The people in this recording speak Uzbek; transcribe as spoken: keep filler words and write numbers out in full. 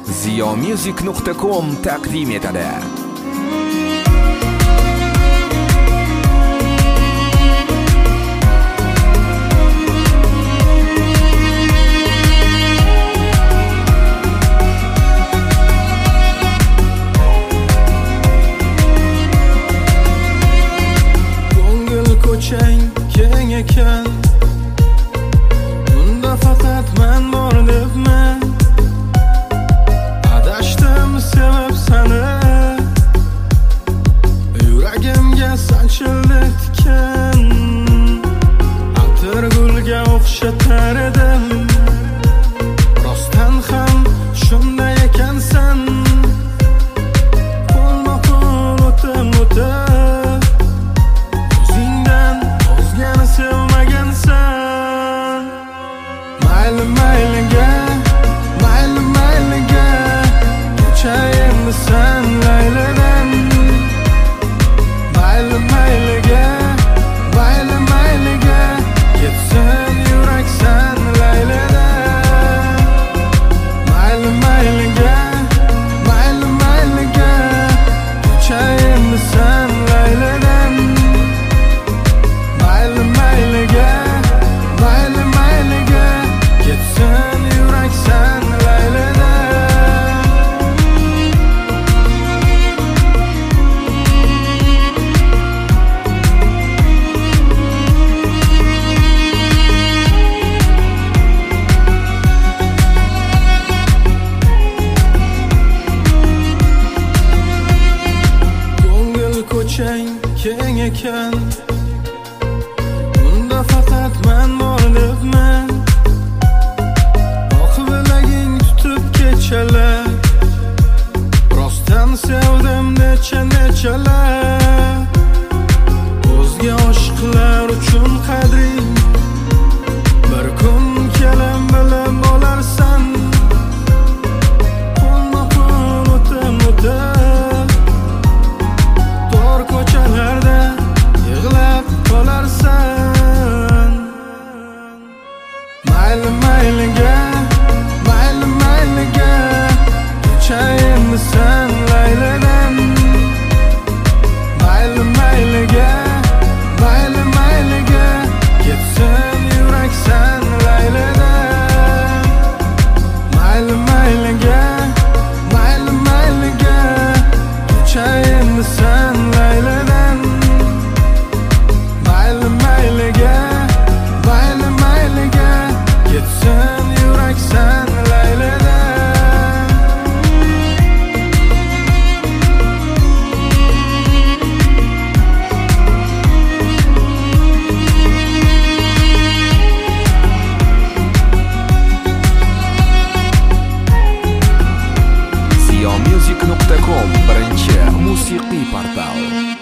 ziyomusic nuqta com taqdim etadi. Ko'chang keng ekan, bunda faqat men bor debman. Adashdim sevib seni, yuragimga sanchildi tikan. Atir gulga o'xshatar edim, rostdan ham shunday ekansan. Qo'lma-qo'l o'tib-o'tib Mayli mayliga, mayli mayliga, kechayimni sen laylidan. Mayli mayliga, mayli mayliga, ketsin yurak sen laylidan. Mayli mayliga, mayli mayliga, kechayimni sen laylidan. Mayli mayliga, mayli mayliga, ketsin yurak sen laylidan. Ko'ngil ko'chang keng ekan, bunda faqat men bor debman. Rostdan sevdim necha nechalar, o'zga oshiqlar uchun qadring bir kun kelin bilib olarsan. Qo'lma-qo'l o'tib-o'tib tor ko'chalarda yig'lab qolarsan. Mayli mayliga, mayli mayliga, kechayimni sen laylidan. Mayli mayliga, mayli mayliga, ketsin yurak sen laylidan. Mayli mayliga, mayli mayliga, kechayimni sen laylidan. Mayli mayliga, mayli mayliga, ketsin yurak sen laylidan. ziyomusic nuqta com birinchi musiqiy portal.